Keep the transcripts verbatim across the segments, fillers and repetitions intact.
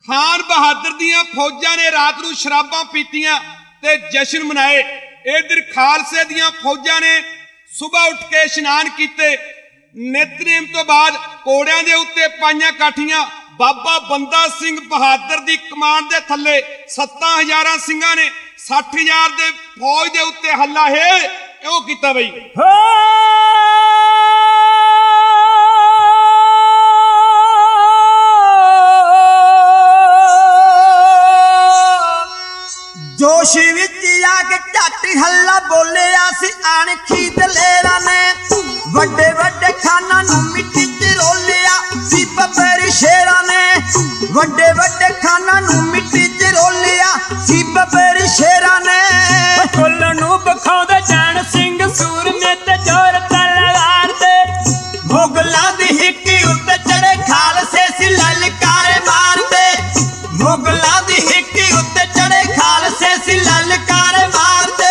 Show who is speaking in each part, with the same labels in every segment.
Speaker 1: खान बहादुर दियां फौजां ने रात नूं शराबां पीतियां ते जश्न मनाए। इधर खालसे दियां फौजां ने सुबह उठ के इशनान कीते। नितनेम तो बाद घोड़ियां दे उत्ते पाईयां काठियां। बाबा बंदा सिंह बहादुर दी कमान दे थल्ले सत्तां हज़ारां सिंघां ने सठ हज़ार दे फौज दे उत्ते हल्ला है ओ कीता बई।
Speaker 2: जोश विच आके झट हल्ला बोलिया सी अणखी दलेरा ने। वड्डे वड्डे खाना नूं मिट्टी च रोलिया सी बबेरी शेरा ने। वड्डे वड्डे खाना नूं मिट्टी च रोलिया सी बबेरी शेरा ने।
Speaker 3: फुੱਲ ਨੂੰ ਬਖਾਉਂਦੇ ਜਾਣ ਸਿੰਘ ਸੂਰਮੇ ਤੇ ਜ਼ੋਰ ਤਲਵਾਰ ਦੇ।
Speaker 2: ਮੁਗਲਾਂ ਦੀ ਹਿੱਕੀ ਉੱਤੇ ਚੜੇ ਖਾਲਸੇ ਸੀ ਲਲਕਾਰੇ ਮਾਰਦੇ। ਮੁਗਲਾਂ ਦੀ ਹਿੱਕੀ ਉੱਤੇ ਚੜੇ ਖਾਲਸੇ ਸੀ ਲਲਕਾਰੇ ਮਾਰਦੇ।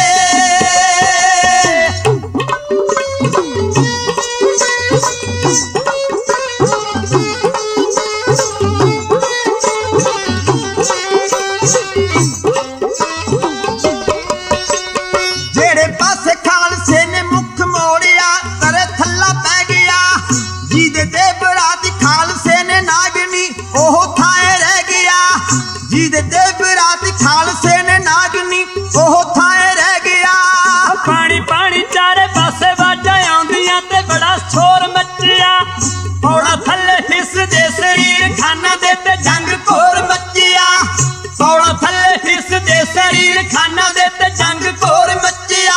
Speaker 2: ਜਿਹੜੇ ਪਾਸੇ ਖਾਲਸੇ ਨੇ ਮੁੱਖ ਮੋੜਿਆ ਤਰੇ ਥੱਲਾ ਪੈ ਗਿਆ। ਜਿਹਦੇ ਤੇ ਬਰਾਤੀ ਖਾਲਸੇ ਨੇ ਨਾਗਣੀ ਉਹ ਥਾਏ ਰਹਿ ਗਿਆ। ਜਿਹਦੇ ਤੇ ਬਰਾਤੀ ਖਾਲਸੇ ਨੇ ਨਾਗਣੀ ਉਹ ਥਾਏ ਰਹਿ ਗਿਆ।
Speaker 3: ਪਾਣੀ ਪਾਣੀ ਚਾਰੇ ਪਾਸੇ ਵਾਜਾਂ ਆਉਂਦੀਆਂ ਤੇ ਬੜਾ ਸ਼ੋਰ ਮੱਚਿਆ।
Speaker 2: ਪੌੜਾ ਥੱਲੇ ਹਿੱਸਦੇ ਸਰੀਰ ਖਾਨਾ ਦੇ ਤੇ ਜੰਗ ਘੋਰ ਮੱਚਿਆ। ਪੌੜਾ ਥੱਲੇ ਹਿੱਸਦੇ ਸਰੀਰ ਖਾਨਾ ਦੇ ਤੇ ਜੰਗ ਘੋਰ ਮੱਚਿਆ।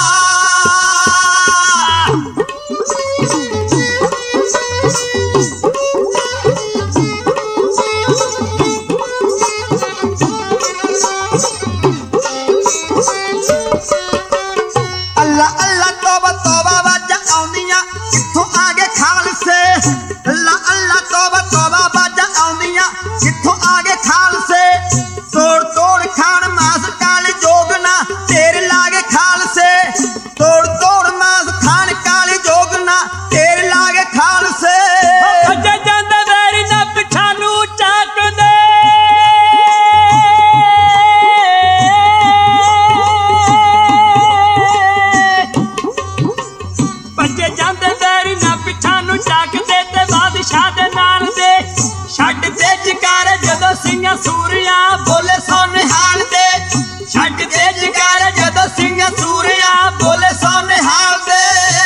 Speaker 2: ਅੱਲਾ ਅੱਲਾ ਤੋਬਾ ਤੋਬਾ ਵਾਜਾਂ ਆਉਂਦੀਆਂ ਕਿੱਥੋਂ ਆ ਗਏ ਖਾਲਸੇ। ਅੱਲਾ ਅੱਲਾ ਤੋਬਾ ਤੋਬਾ ਵਾਜਾਂ ਆਉਂਦੀਆਂ ਕਿੱਥੋਂ ਆ ਗਏ ਖਾਲਸੇ। ਤੋੜ ਤੋੜ ਖਾਣ ਮਾਸ ਕਾਲੇ ਜੋਗਨਾ ਢੇਰ ਲਾਗੇ ਖਾਲਸੇ। ਤੋੜ ਤੋੜ ਮਾਸ ਖਾਣ ਕਾਲੇ ਜੋਗਨਾ ਢੇਰ ਲਾਗੇ ਖਾਲਸੇ।
Speaker 3: ਅੱਜੇ ਜਾਂਦੇ ਵੈਰੀ ਦਾ ਪਿੱਠਾ ਨੂੰ ਚਾਕਦੇ। ਭੱਜੇ ਜਾਂਦੇ ਵੈਰੀ ਨਾ ਪਿੱਠਾ ਨੂੰ ਚਾਕਦੇ ਤੇ ਬਾਦਸ਼ਾਹ ਦੇ ਨਾਲ ਦੇ।
Speaker 2: ਛੱਡ ਦੇ ਜਕਾਰੇ ਜਦੋਂ ਸਿੰਘਾਂ ਸੂਰਿਆ ਬੋਲੇ ਸੋ ਨਿਹਾਲ ਦੇ। ਛੱਡ ਦੇ ਜਕਾਰੇ ਜਦੋਂ ਸਿੰਘਾਂ ਸੂਰਿਆ ਬੋਲੇ ਸੋ ਨਿਹਾਲ ਦੇ।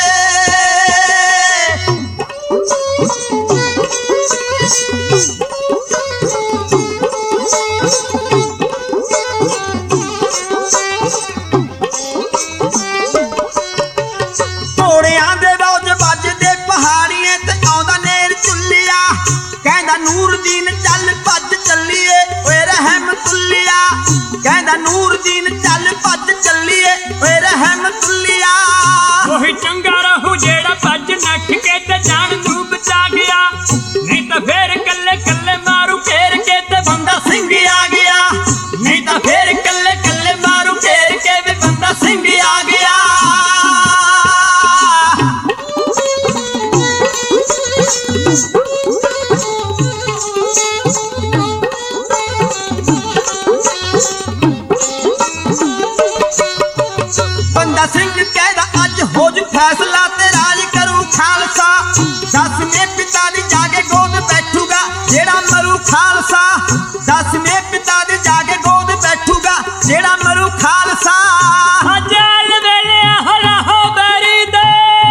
Speaker 2: ਘੋੜਿਆਂ ਦੇ ਰੌਜ ਵੱਜਦੇ ਪਹਾੜੀਏ ਤੇ ਆਉਂਦਾ ਨੇਰ ਚੁੱਲਿਆ। ਕਹਿੰਦਾ ਨੂਰਦੀਨ ਚੱਲ ਭੱਜ ਚੱਲੀਏ ਓਏ ਰਹਿਮਤੁੱਲਿਆ। ਕਹਿੰਦਾ ਨੂਰਦੀਨ ਚੱਲ ਭੱਜ ਚੱਲੀਏ ਓਏ ਰਹਿਮਤੁੱਲਿਆ।
Speaker 3: ਉਹੀ ਚੰਗਾ ਰਹੂ ਜਿਹੜਾ ਭੱਜ ਨੱਠ ਕੇ ਤੇ ਜਾਨ ਨੂੰ ਬਚਾ ਗਿਆ। ਨਹੀਂ ਤਾਂ ਫੇਰ ਕੱਲੇ ਕੱਲੇ ਮਾਰੂ ਘੇਰ ਕੇ ਤੇ
Speaker 2: ਬੰਦਾ ਸਿੰਘ ਆ ਗਿਆ। ਨਹੀਂ ਤਾਂ ਫੇਰ ਕੱਲੇ ਕੱਲੇ ਮਾਰੂ ਘੇਰ ਕੇ ਵੀ ਬੰਦਾ ਸਿੰਘ ਆ ਗਿਆ। ਬੰਦਾ ਸਿੰਘ ਕਹਿੰਦਾ ਅੱਜ ਹੋ ਜੂ ਫੈਸਲਾ ਤੇ ਰਾਜ ਕਰੂ ਖਾਲਸਾ। ਦਸਵੇਂ ਪਿਤਾ ਦੀ ਜਾ ਕੇ ਗੋਦ ਬੈਠੂਗਾ ਜਿਹੜਾ ਮਰੂ ਖਾਲਸਾ। ਦਸਵੇਂ ਪਿਤਾ ਦੀ ਜਾ ਕੇ ਗੋਦ ਬੈਠੂਗਾ ਜਿਹੜਾ ਮਰੂ ਖਾਲਸਾ।
Speaker 3: ਅੱਜ ਅਲ ਵੇਲੇ ਆਹੋ ਲਾਹੋ ਬਰੀ ਦੇ।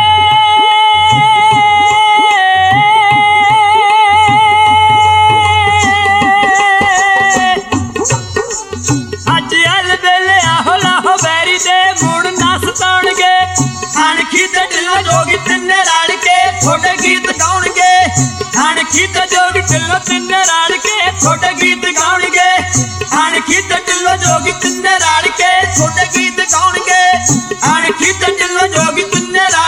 Speaker 3: ਅੱਜ ਅਲ ਵੇਲੇ ਆਹੋ ਲਾਹੋ ਬੈਰੀ ਦੇ ਮੁੜ ਨਾ ਸਤਾਉਣਗੇ।
Speaker 2: ਅਣਖੀ ਤੇ ਢਿੱਲੋਂ ਜੋਗੀ ਤਿੰਨੇ ਰਲ ਕੇ ਤੁਹਾਡੇ ਗੀਤ ਗਾਉਣਗੇ। ਅਣਖੀ ਤੇ ਜੋਗੀ ਢਿੱਲੋਂ ਤਿੰਨੇ ਰਲ ਕੇ ਤੁਹਾਡੇ ਗੀਤ ਗਾਉਣਗੇ। ਅਣਖੀ ਤੇ ਢਿੱਲੋਂ ਜੋਗੀ ਤਿੰਨੇ ਰਲ ਕੇ ਤੁਹਾਡੇ ਗੀਤ ਗਾਉਣਗੇ। ਅਣਖੀ ਤੇ ਢਿੱਲੋਂ ਜੋਗੀ ਤਿੰਨੇ ਰਲ